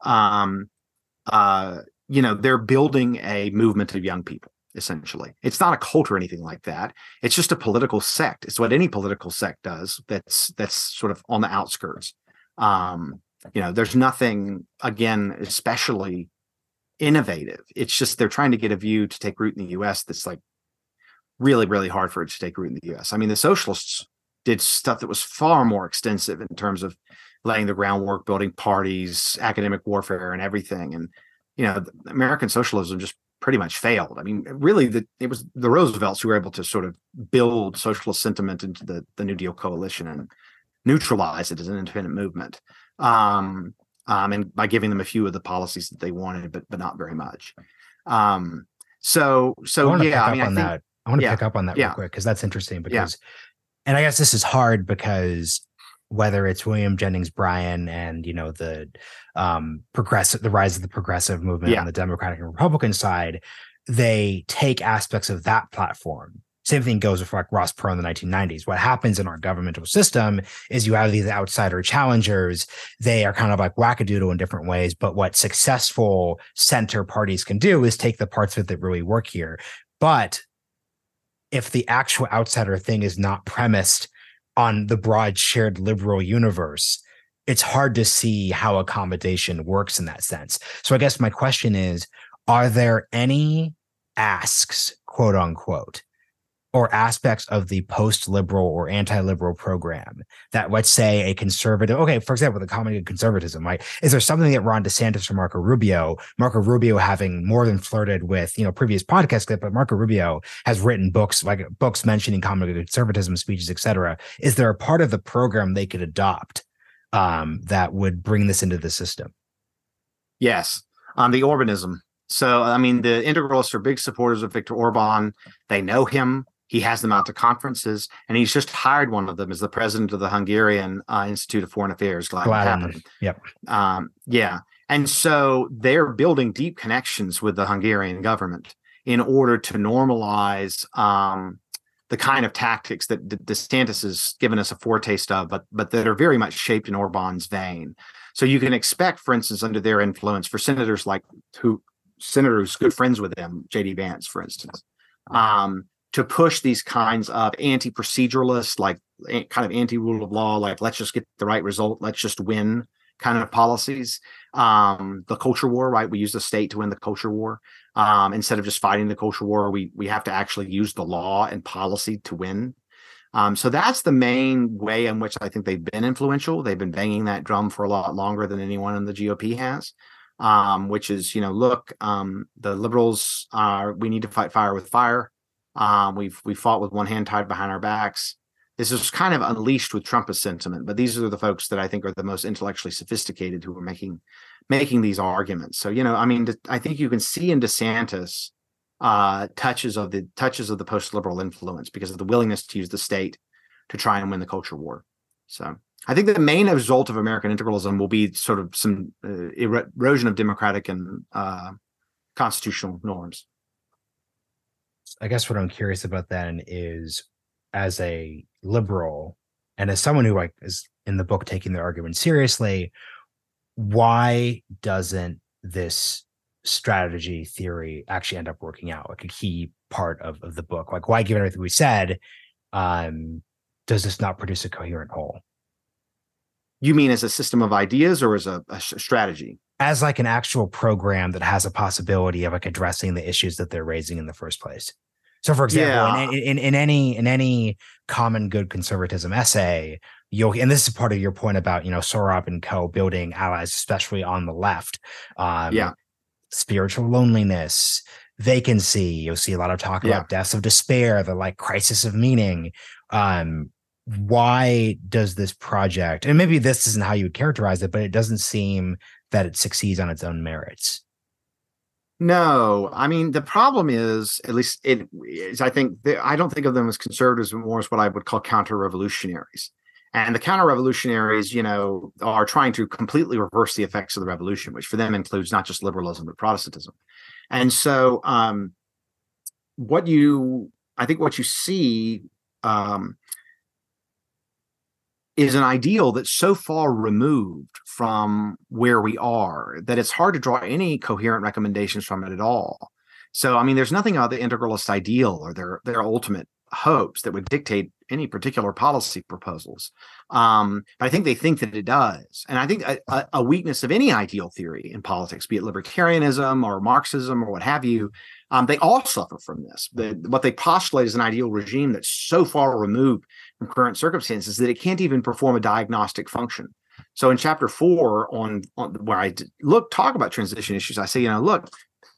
they're building a movement of young people. Essentially, it's not a cult or anything like that. It's just a political sect. It's what any political sect does. That's sort of on the outskirts. There's nothing, again, especially innovative. It's just they're trying to get a view to take root in the U.S. that's like really, really hard for it to take root in the U.S. I mean, the socialists did stuff that was far more extensive in terms of laying the groundwork, building parties, academic warfare, and everything. And American socialism just pretty much failed. I mean, really, it was the Roosevelts who were able to sort of build socialist sentiment into the New Deal coalition and neutralize it as an independent movement, and by giving them a few of the policies that they wanted, but not very much. I want to pick up on that real quick, because that's interesting. And I guess this is hard because whether it's William Jennings Bryan and the rise of the progressive movement on the Democratic and Republican side, they take aspects of that platform. Same thing goes with like Ross Perot in the 1990s. What happens in our governmental system is you have these outsider challengers. They are kind of like wackadoodle in different ways, but what successful center parties can do is take the parts of it that really work here. But if the actual outsider thing is not premised on the broad shared liberal universe, it's hard to see how accommodation works in that sense. So I guess my question is, are there any asks, quote unquote, or aspects of the post-liberal or anti-liberal program that, let's say, a conservative, for example, the comedy of conservatism, right? Is there something that Ron DeSantis or Marco Rubio having more than flirted with, previous podcast clip, but Marco Rubio has written books mentioning comedy of conservatism, speeches, etc. Is there a part of the program they could adopt that would bring this into the system? Yes. The Orbanism. So, I mean, the integralists are big supporters of Viktor Orban. They know him. He has them out to conferences, and he's just hired one of them as the president of the Hungarian Institute of Foreign Affairs. Gladden. Yep. And so they're building deep connections with the Hungarian government in order to normalize the kind of tactics that DeSantis has given us a foretaste of, but that are very much shaped in Orban's vein. So you can expect, for instance, under their influence, for senators who's good friends with them, J.D. Vance, for instance, to push these kinds of anti-proceduralist, like kind of anti-rule of law, like let's just get the right result, let's just win kind of policies. The culture war, right? We use the state to win the culture war. Instead of just fighting the culture war, we have to actually use the law and policy to win. So that's the main way in which I think they've been influential. They've been banging that drum for a lot longer than anyone in the GOP has. Which is, look, the liberals we need to fight fire with fire. We fought with one hand tied behind our backs. This is kind of unleashed with Trumpist sentiment, but these are the folks that I think are the most intellectually sophisticated who are making these arguments. So, I think you can see in DeSantis touches of the post-liberal influence because of the willingness to use the state to try and win the culture war. So I think the main result of American integralism will be sort of some erosion of democratic and constitutional norms. I guess what I'm curious about then is, as a liberal and as someone who is in the book taking the argument seriously, why doesn't this strategy theory actually end up working out? Like a key part of the book, like why, given everything we said, does this not produce a coherent whole? You mean as a system of ideas or as a strategy? As like an actual program that has a possibility of like addressing the issues that they're raising in the first place. So, for example, in any common good conservatism essay, and this is part of your point about, Sorop and co building allies, especially on the left. Spiritual loneliness, vacancy. You'll see a lot of talk about deaths of despair, the like crisis of meaning. Why does this project, and maybe this isn't how you would characterize it, but it doesn't seem that it succeeds on its own merits? No, I mean, the problem is, at least it is, I don't think of them as conservatives, but more as what I would call counter-revolutionaries. And the counter-revolutionaries, are trying to completely reverse the effects of the revolution, which for them includes not just liberalism, but Protestantism. And so what you see is an ideal that's so far removed from where we are that it's hard to draw any coherent recommendations from it at all. So, I mean, there's nothing about the integralist ideal or their ultimate hopes that would dictate any particular policy proposals. But I think they think that it does. And I think a weakness of any ideal theory in politics, be it libertarianism or Marxism or what have you, they all suffer from this. What they postulate is an ideal regime that's so far removed from current circumstances that it can't even perform a diagnostic function. So in chapter 4, on where I talk about transition issues, I say, look,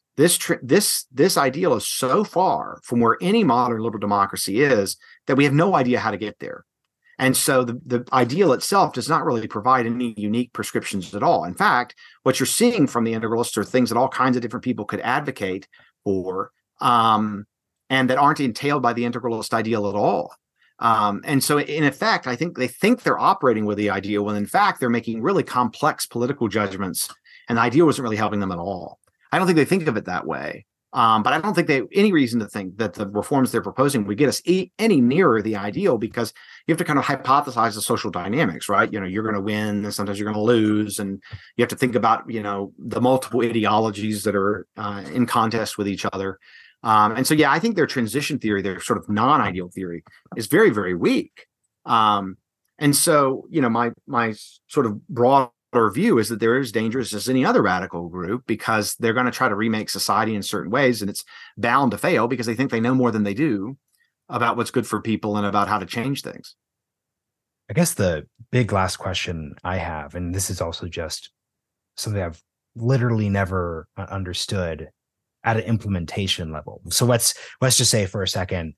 this ideal is so far from where any modern liberal democracy is that we have no idea how to get there. And so the ideal itself does not really provide any unique prescriptions at all. In fact, what you're seeing from the integralists are things that all kinds of different people could advocate for, and that aren't entailed by the integralist ideal at all. And so in effect, I think they think they're operating with the ideal when in fact they're making really complex political judgments, and the ideal wasn't really helping them at all. I don't think they think of it that way. But I don't think they have any reason to think that the reforms they're proposing would get us any nearer the ideal, because you have to kind of hypothesize the social dynamics, right? You're going to win and sometimes you're going to lose. And you have to think about, the multiple ideologies that are in contest with each other. And so, I think their transition theory, their sort of non-ideal theory, is very, very weak. And so, my sort of broad view is that they're as dangerous as any other radical group, because they're going to try to remake society in certain ways, and it's bound to fail because they think they know more than they do about what's good for people and about how to change things. I guess the big last question I have, and this is also just something I've literally never understood at an implementation level. So let's just say for a second,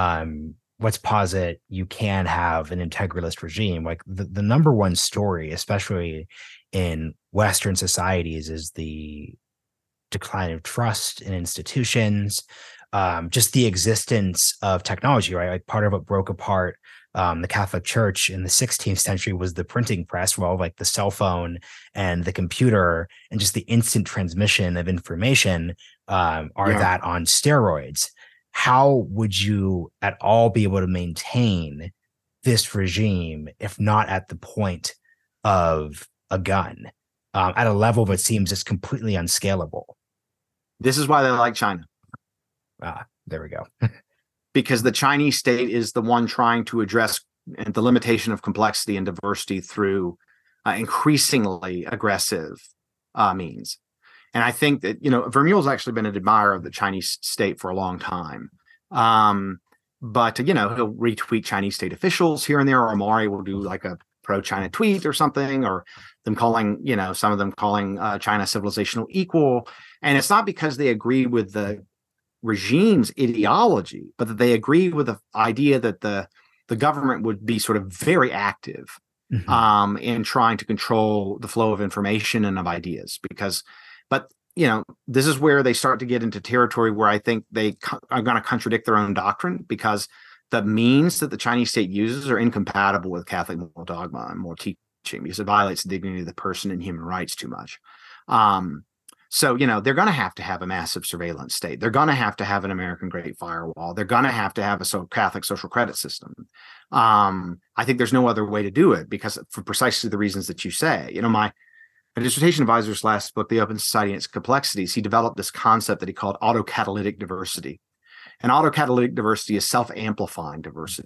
let's posit you can have an integralist regime. Like the number one story, especially in Western societies, is the decline of trust in institutions, just the existence of technology, right? Like part of what broke apart the Catholic Church in the 16th century was the printing press, well, like the cell phone and the computer and just the instant transmission of information that on steroids. How would you at all be able to maintain this regime if not at the point of a gun, at a level that seems just completely unscalable? This is why they like China. There we go. Because the Chinese state is the one trying to address the limitation of complexity and diversity through increasingly aggressive means. And I think that, Vermeule's actually been an admirer of the Chinese state for a long time. But, he'll retweet Chinese state officials here and there, or Amari will do like a pro-China tweet or something, or them calling, some of them calling China civilizational equal. And it's not because they agree with the regime's ideology, but that they agree with the idea that the government would be sort of very active in trying to control the flow of information and of ideas. But this is where they start to get into territory where I think they are going to contradict their own doctrine, because the means that the Chinese state uses are incompatible with Catholic moral dogma and moral teaching, because it violates the dignity of the person and human rights too much. So, they're going to have a massive surveillance state. They're going to have an American Great Firewall. They're going to have a Catholic social credit system. I think there's no other way to do it, because for precisely the reasons that you say. My dissertation advisor's last book, The Open Society and Its Complexities, he developed this concept that he called autocatalytic diversity. And autocatalytic diversity is self-amplifying diversity.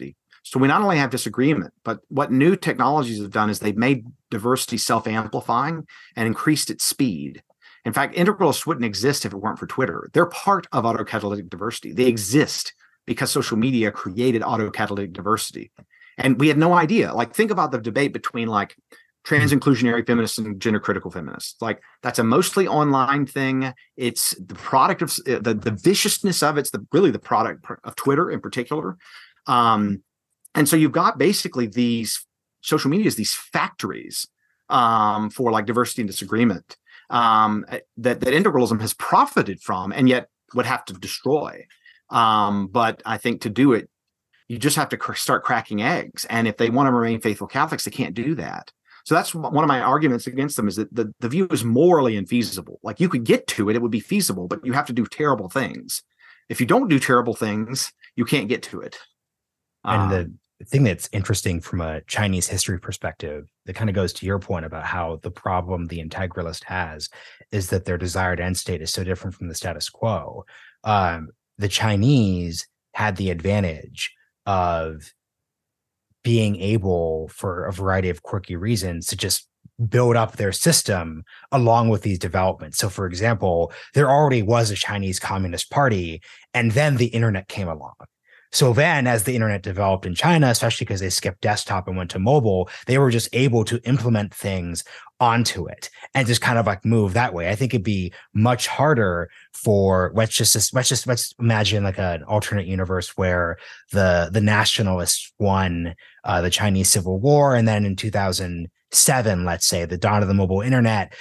So we not only have disagreement, but what new technologies have done is they've made diversity self-amplifying and increased its speed. In fact, integralists wouldn't exist if it weren't for Twitter. They're part of autocatalytic diversity. They exist because social media created autocatalytic diversity. And we had no idea. Like, think about the debate between like trans inclusionary feminists and gender critical feminists. Like, that's a mostly online thing. It's the product of the viciousness of it's really the product of Twitter in particular. And so you've got basically these social medias, these factories for like diversity and disagreement that integralism has profited from and yet would have to destroy. But I think to do it, you just have to start cracking eggs. And if they want to remain faithful Catholics, they can't do that. So that's one of my arguments against them, is that the view is morally infeasible. Like, you could get to it, it would be feasible, but you have to do terrible things. If you don't do terrible things, you can't get to it. And the thing that's interesting from a Chinese history perspective, that kind of goes to your point about how the problem the integralist has is that their desired end state is so different from the status quo. The Chinese had the advantage of being able, for a variety of quirky reasons, to just build up their system along with these developments. So, for example, there already was a Chinese Communist Party, and then the internet came along. So then, as the internet developed in China, especially because they skipped desktop and went to mobile, they were just able to implement things onto it and just kind of like move that way. I think it'd be much harder for let's imagine like an alternate universe where the nationalists won the Chinese Civil War, and then in 2007, let's say, the dawn of the mobile internet,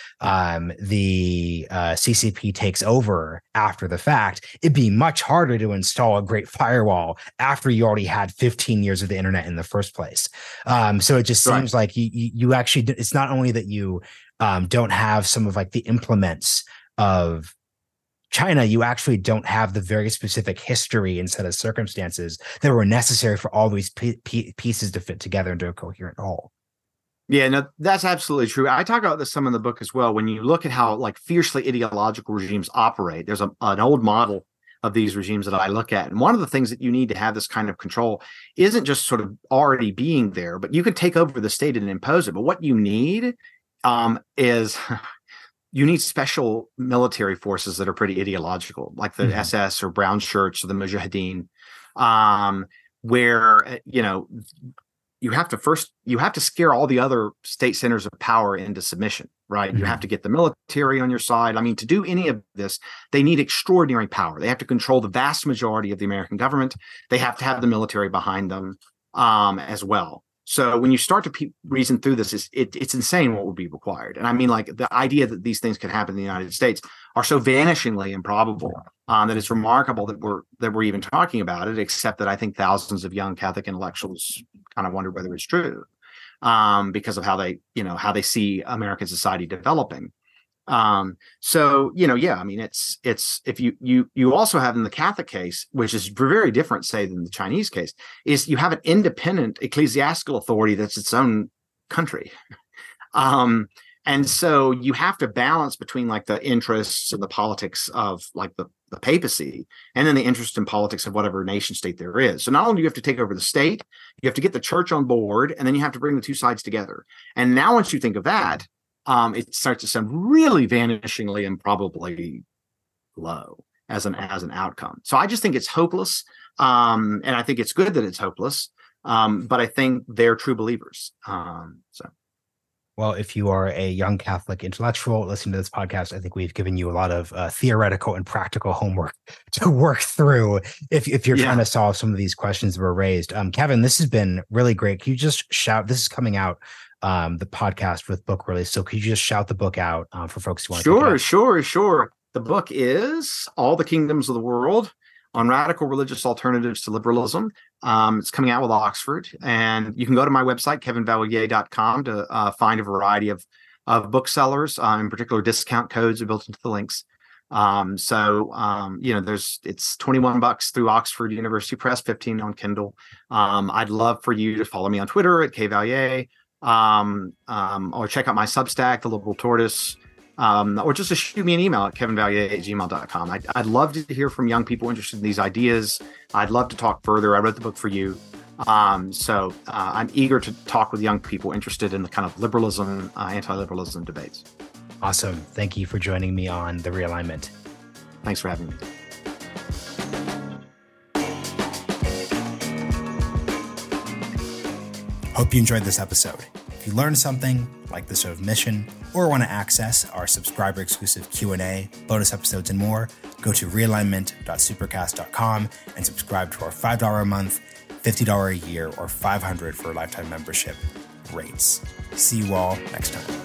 the CCP takes over after the fact. It'd be much harder to install a great firewall after you already had 15 years of the internet in the first place. So it just seems like you actually, it's not only that you don't have some of like the implements of China, you actually don't have the very specific history and set of circumstances that were necessary for all these pieces to fit together into a coherent whole. Yeah, no, that's absolutely true. I talk about this some in the book as well. When you look at how like fiercely ideological regimes operate, there's an old model of these regimes that I look at. And one of the things that you need to have this kind of control isn't just sort of already being there, but you can take over the state and impose it. But what you need is you need special military forces that are pretty ideological, like the SS or brown shirts or the Mujahideen, where, you have to scare all the other state centers of power into submission, right? Mm-hmm. You have to get the military on your side. I mean, to do any of this, they need extraordinary power. They have to control the vast majority of the American government. They have to have the military behind them as well. So when you start to reason through this, it's insane what would be required. And I mean, like, the idea that these things could happen in the United States are so vanishingly improbable that it's remarkable that we're even talking about it, except that I think thousands of young Catholic intellectuals kind of wonder whether it's true because of how they see American society developing. I mean, it's if you also have in the Catholic case, which is very different, say, than the Chinese case, is you have an independent ecclesiastical authority that's its own country. And so you have to balance between like the interests and the politics of like the papacy and then the interest in politics of whatever nation state there is. So not only do you have to take over the state, you have to get the church on board, and then you have to bring the two sides together. And now once you think of that, it starts to sound really vanishingly and probably low as an outcome. So I just think it's hopeless. And I think it's good that it's hopeless. But I think they're true believers. Well, if you are a young Catholic intellectual listening to this podcast, I think we've given you a lot of theoretical and practical homework to work through if you're trying to solve some of these questions that were raised. Kevin, this has been really great. Can you just shout, this is coming out, the podcast with book release. So could you just shout the book out for folks who want to? Sure. The book is All the Kingdoms of the World on Radical Religious Alternatives to Liberalism. It's coming out with Oxford, and you can go to my website, kevinvalliere.com, to find a variety of booksellers. In particular, discount codes are built into the links. It's $21 through Oxford University Press, $15 on Kindle. I'd love for you to follow me on Twitter at kvalliere, or check out my Substack, The Liberal Tortoise. Or just to shoot me an email at kevinvalliere@gmail.com. I'd love to hear from young people interested in these ideas. I'd love to talk further. I wrote the book for you. So I'm eager to talk with young people interested in the kind of liberalism, anti-liberalism debates. Awesome. Thank you for joining me on The Realignment. Thanks for having me. Hope you enjoyed this episode. If you learned something, like the show of mission, or want to access our subscriber-exclusive Q&A, bonus episodes, and more, go to realignment.supercast.com and subscribe to our $5 a month, $50 a year, or $500 for a lifetime membership rates. See you all next time.